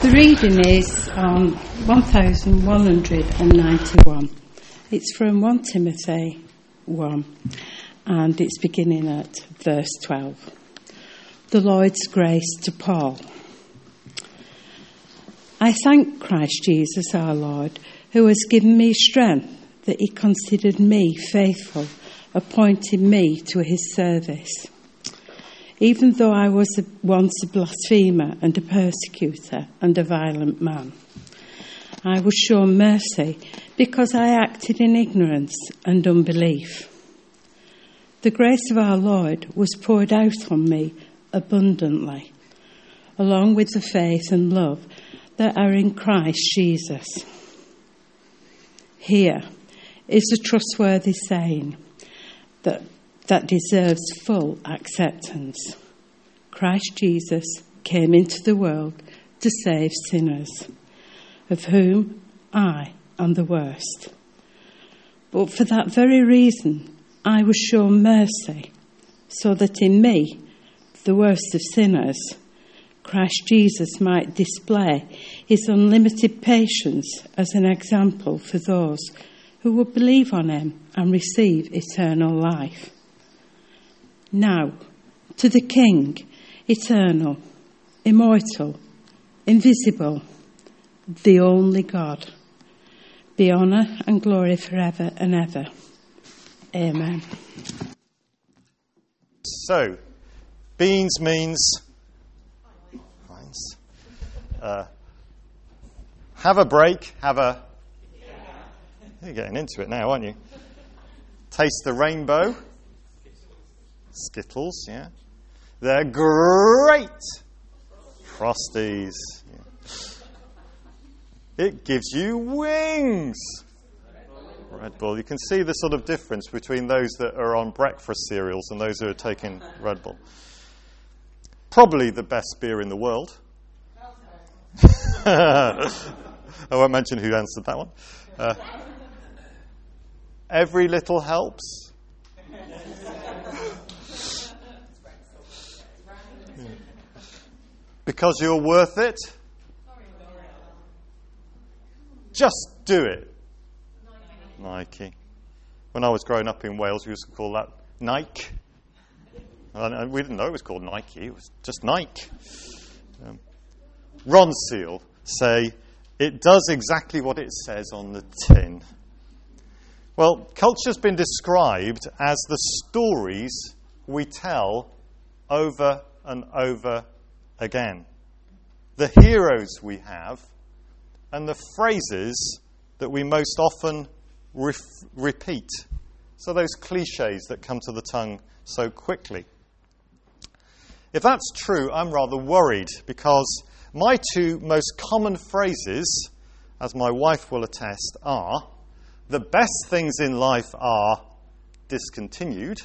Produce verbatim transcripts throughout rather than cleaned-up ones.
The reading is on one thousand one hundred ninety-one. It's from First Timothy one, and it's beginning at verse twelve. The Lord's grace to Paul. I thank Christ Jesus our Lord, who has given me strength, that he considered me faithful, appointing me to his service. Even though I was a, once a blasphemer and a persecutor and a violent man, I was shown mercy because I acted in ignorance and unbelief. The grace of our Lord was poured out on me abundantly, along with the faith and love that are in Christ Jesus. Here is a trustworthy saying that that deserves full acceptance. Christ Jesus came into the world to save sinners, of whom I am the worst. But for that very reason, I was shown mercy, so that in me, the worst of sinners, Christ Jesus might display his unlimited patience as an example for those who would believe on him and receive eternal life. Now, to the King, eternal, immortal, invisible, the only God, be honour and glory forever and ever. Amen. So, beans means uh, have a break, have a... You're getting into it now, aren't you? Taste the rainbow. Skittles, yeah. They're great. Frosties. Yeah. It gives you wings. Red Bull. You can see the sort of difference between those that are on breakfast cereals and those that are taking Red Bull. Probably the best beer in the world. I won't mention who answered that one. Uh, every little helps. Because you're worth it. Just do it. Nike. When I was growing up in Wales, we used to call that Nike. And we didn't know it was called Nike. It was just Nike. Um, Ronseal say, it does exactly what it says on the tin. Well, culture's been described as the stories we tell over and over again. The heroes we have and the phrases that we most often re- repeat. So those cliches that come to the tongue so quickly. If that's true, I'm rather worried because my two most common phrases, as my wife will attest, are the best things in life are discontinued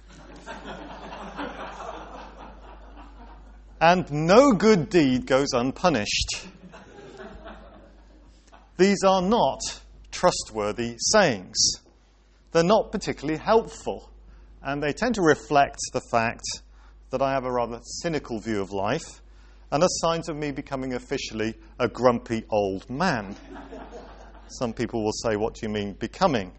and no good deed goes unpunished. These are not trustworthy sayings. They're not particularly helpful, and they tend to reflect the fact that I have a rather cynical view of life and are signs of me becoming officially a grumpy old man. Some people will say, what do you mean becoming?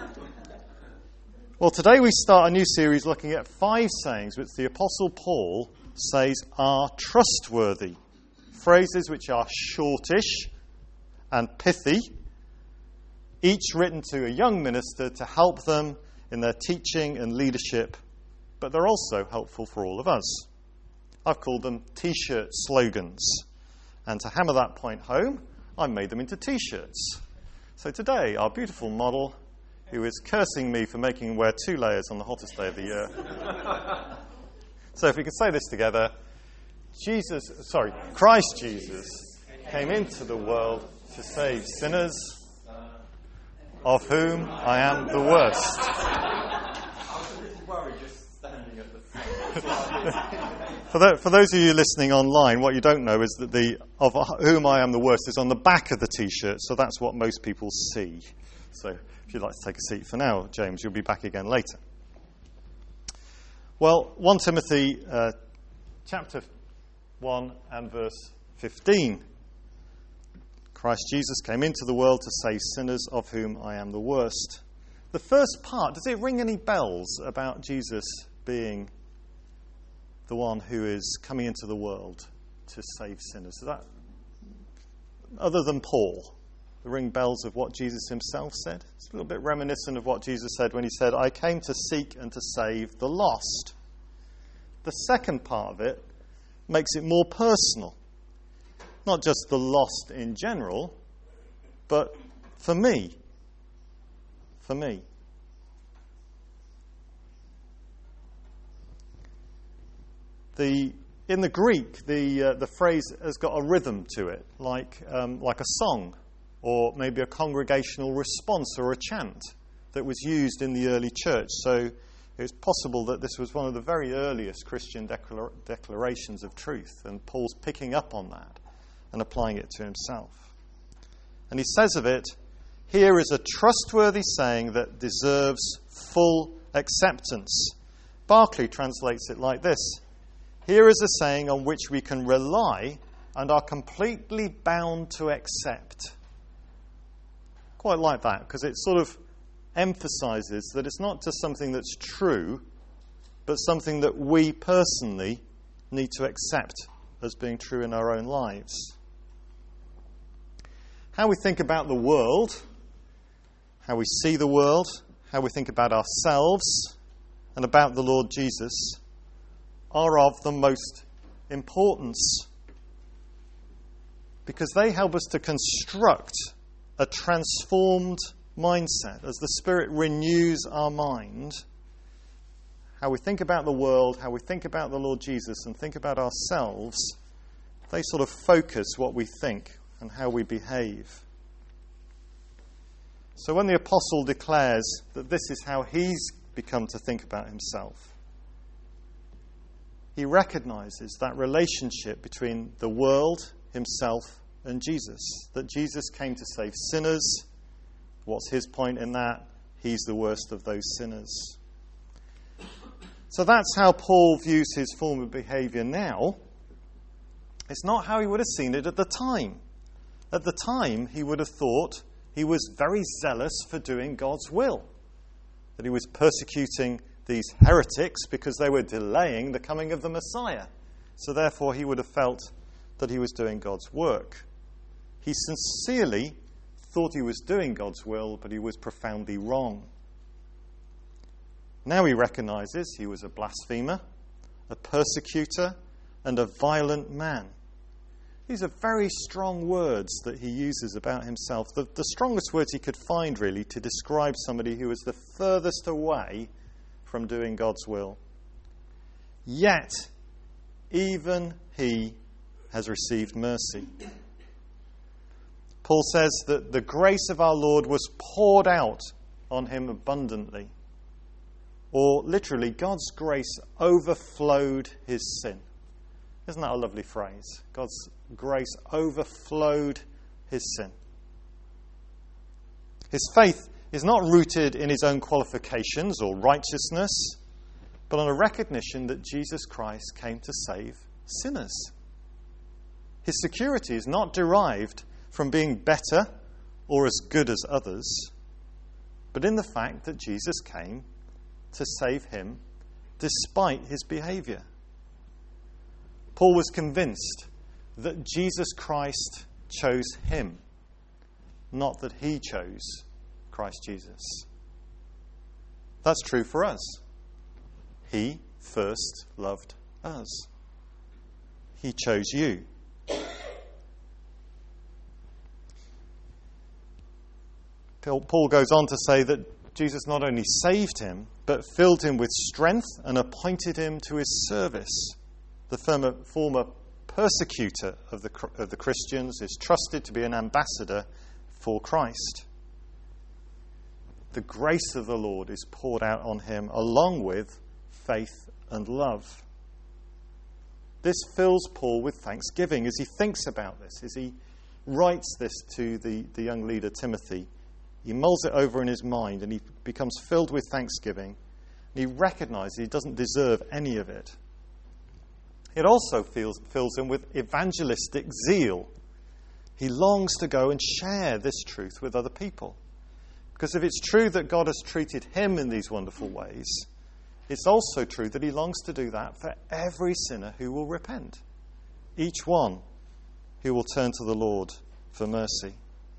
Well, today we start a new series looking at five sayings which the Apostle Paul says are trustworthy. Phrases which are shortish and pithy, each written to a young minister to help them in their teaching and leadership, but they're also helpful for all of us. I've called them T-shirt slogans. And to hammer that point home, I made them into T-shirts. So today, our beautiful model, who is cursing me for making him wear two layers on the hottest day of the year. So if we can say this together, Jesus, sorry, Christ Jesus came into the world to save sinners, of whom I am the worst. For, the, for those of you listening online, what you don't know is that the of whom I am the worst is on the back of the T-shirt, so that's what most people see. So if you'd like to take a seat for now, James, you'll be back again later. Well, First Timothy uh, chapter one and verse fifteen Christ Jesus came into the world to save sinners, of whom I am the worst. The first part, does it ring any bells about Jesus being the one who is coming into the world to save sinners? Is that, other than Paul, ring bells of what Jesus himself said? It's a little bit reminiscent of what Jesus said when he said, I came to seek and to save the lost. The second part of it makes it more personal. Not just the lost in general, but for me. For me. The, in the Greek, the, uh, the phrase has got a rhythm to it, like, um, like a song, or maybe a congregational response or a chant that was used in the early church. So it's possible that this was one of the very earliest Christian declar- declarations of truth, and Paul's picking up on that and applying it to himself. And he says of it, here is a trustworthy saying that deserves full acceptance. Barclay translates it like this. Here is a saying on which we can rely and are completely bound to accept. Quite like that, because it sort of emphasizes that it's not just something that's true, but something that we personally need to accept as being true in our own lives. How we think about the world, how we see the world, how we think about ourselves and about the Lord Jesus are of the most importance, because they help us to construct a transformed mindset. As the Spirit renews our mind, how we think about the world, how we think about the Lord Jesus and think about ourselves, they sort of focus what we think and how we behave. So when the apostle declares that this is how he's become to think about himself, he recognizes that relationship between the world, himself, and Jesus. That Jesus came to save sinners. What's his point in that? He's the worst of those sinners. So that's how Paul views his form of behaviour now. It's not how he would have seen it at the time. At the time, he would have thought he was very zealous for doing God's will. That he was persecuting these heretics because they were delaying the coming of the Messiah. So therefore he would have felt that he was doing God's work. He sincerely thought he was doing God's will, but he was profoundly wrong. Now he recognizes he was a blasphemer, a persecutor, and a violent man. These are very strong words that he uses about himself. The, the strongest words he could find, really, to describe somebody who was the furthest away from doing God's will. Yet, even he has received mercy. Paul says that the grace of our Lord was poured out on him abundantly. Or literally, God's grace overflowed his sin. Isn't that a lovely phrase? God's grace overflowed his sin. His faith is not rooted in his own qualifications or righteousness, but on a recognition that Jesus Christ came to save sinners. His security is not derived from being better or as good as others, but in the fact that Jesus came to save him despite his behaviour. Paul was convinced that Jesus Christ chose him, not that he chose Christ Jesus. That's true for us. He first loved us. He chose you. Paul goes on to say that Jesus not only saved him, but filled him with strength and appointed him to his service. The former, former persecutor of the, of the Christians is trusted to be an ambassador for Christ. The grace of the Lord is poured out on him along with faith and love. This fills Paul with thanksgiving as he thinks about this, as he writes this to the, the young leader Timothy. He mulls it over in his mind and he becomes filled with thanksgiving. And he recognizes he doesn't deserve any of it. It also feels, fills him with evangelistic zeal. He longs to go and share this truth with other people. Because if it's true that God has treated him in these wonderful ways, it's also true that he longs to do that for every sinner who will repent. Each one who will turn to the Lord for mercy.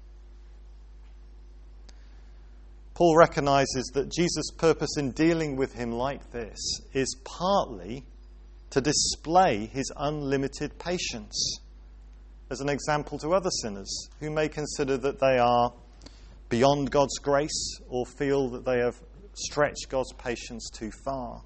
Paul recognizes that Jesus' purpose in dealing with him like this is partly to display his unlimited patience as an example to other sinners who may consider that they are beyond God's grace or feel that they have stretched God's patience too far.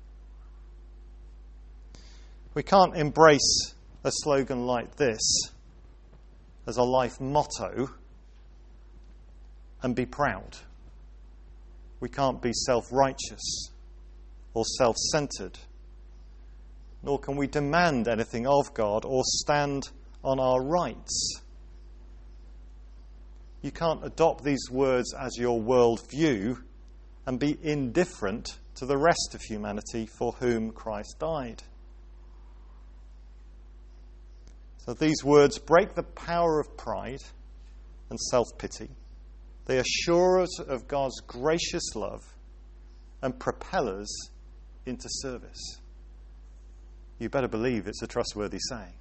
We can't embrace a slogan like this as a life motto and be proud. We can't be self-righteous or self-centered, nor can we demand anything of God or stand on our rights. You can't adopt these words as your worldview and be indifferent to the rest of humanity for whom Christ died. So these words break the power of pride and self-pity. They assure us of God's gracious love and propel us into service. You better believe it's a trustworthy saying.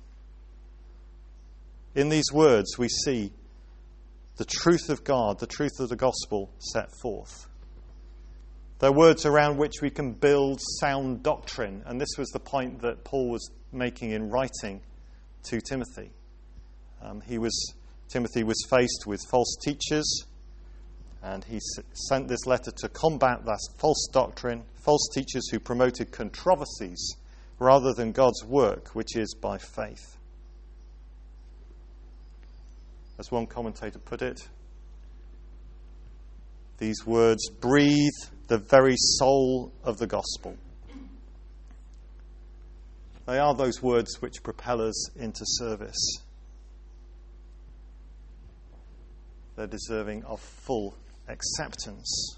In these words, we see the truth of God, the truth of the gospel set forth. They're words around which we can build sound doctrine, and this was the point that Paul was making in writing to Timothy. Um, he was Timothy was faced with false teachers, and he s- sent this letter to combat that false doctrine, false teachers who promoted controversies rather than God's work, which is by faith. As one commentator put it, these words breathe the very soul of the gospel. They are those words which propel us into service. They're deserving of full acceptance.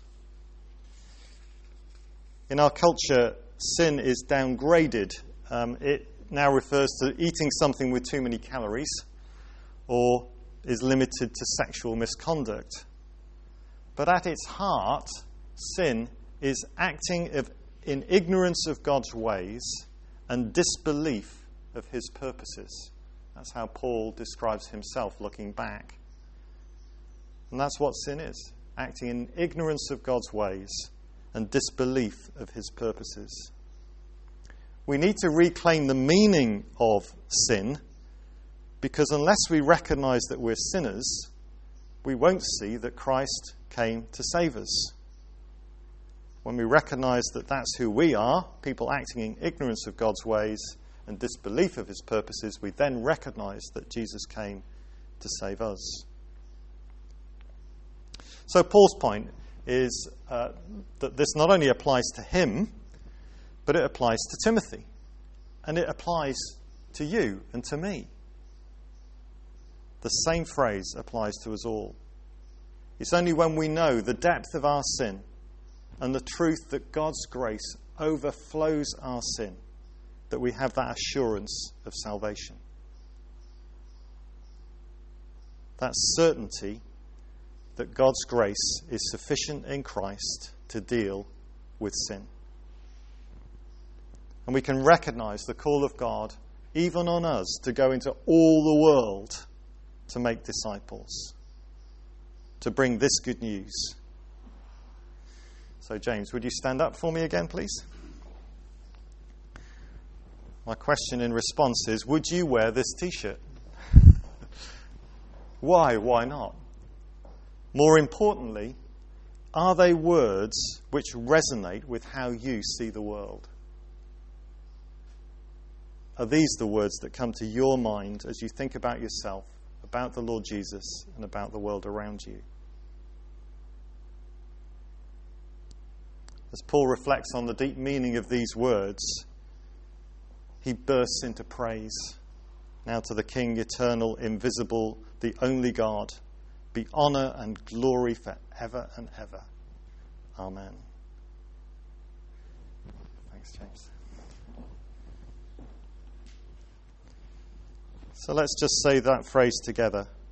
In our culture, sin is downgraded. Um, it now refers to eating something with too many calories or is limited to sexual misconduct. But at its heart, sin is acting in ignorance of God's ways and disbelief of his purposes. That's how Paul describes himself looking back. And that's what sin is, acting in ignorance of God's ways and disbelief of his purposes. We need to reclaim the meaning of sin, because unless we recognize that we're sinners, we won't see that Christ came to save us. When we recognize that that's who we are, people acting in ignorance of God's ways and disbelief of his purposes, we then recognize that Jesus came to save us. So Paul's point is uh, that this not only applies to him, but it applies to Timothy. And it applies to you and to me. The same phrase applies to us all. It's only when we know the depth of our sin and the truth that God's grace overflows our sin that we have that assurance of salvation. That certainty that God's grace is sufficient in Christ to deal with sin. And we can recognize the call of God, even on us, to go into all the world to make disciples, to bring this good news. So, James, would you stand up for me again, please? My question in response is, would you wear this t-shirt? Why? Why not? More importantly, are they words which resonate with how you see the world? Are these the words that come to your mind as you think about yourself, about the Lord Jesus, and about the world around you? As Paul reflects on the deep meaning of these words, he bursts into praise. Now to the King, eternal, invisible, the only God, be honour and glory forever and ever. Amen. Thanks, James. So let's just say that phrase together.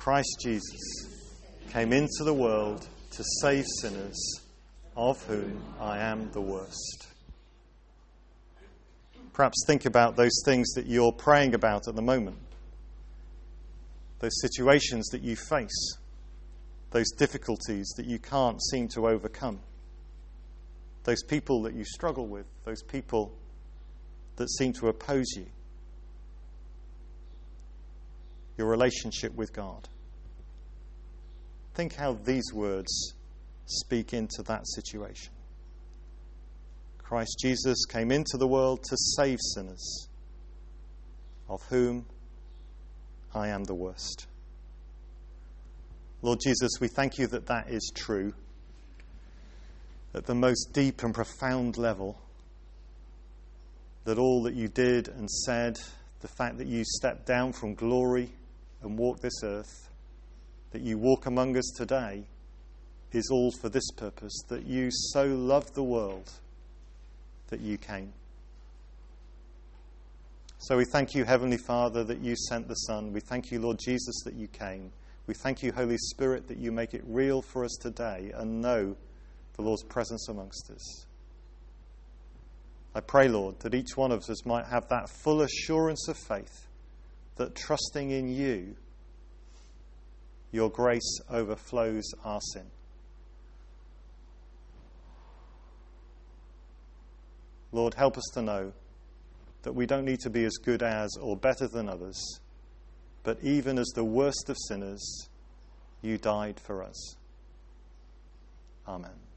Christ Jesus came into the world to save sinners, of whom I am the worst. Perhaps think about those things that you're praying about at the moment, those situations that you face, those difficulties that you can't seem to overcome, those people that you struggle with, those people that seem to oppose you, your relationship with God. Think how these words speak into that situation. Christ Jesus came into the world to save sinners, of whom I am the worst. Lord Jesus, we thank you that that is true. At the most deep and profound level, that all that you did and said, the fact that you stepped down from glory and walked this earth, that you walk among us today, is all for this purpose, that you so loved the world that you came. So we thank you, Heavenly Father, that you sent the Son. We thank you, Lord Jesus, that you came. We thank you, Holy Spirit, that you make it real for us today and know the Lord's presence amongst us. I pray, Lord, that each one of us might have that full assurance of faith that trusting in you, your grace overflows our sin. Lord, help us to know that we don't need to be as good as or better than others, but even as the worst of sinners, you died for us. Amen.